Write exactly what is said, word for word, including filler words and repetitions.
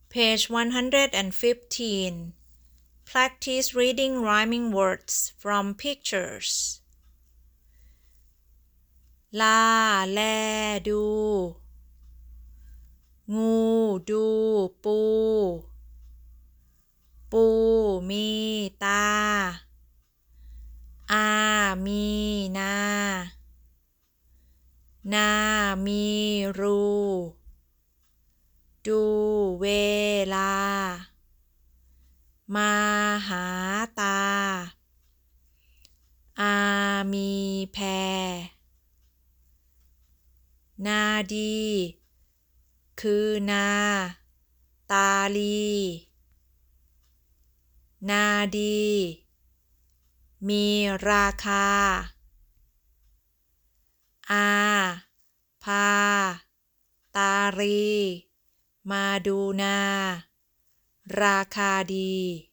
Page one hundred fifteen. Practice reading rhyming words from pictures. ลาแลดู งูดูปู ปูมีตา อามีนา นามีรู ดูเวลา มาหาตา อามีแพ นาดี คือนา ตาลี นาดี มีราคา อา พา ตารี มาดูนา ราคาดี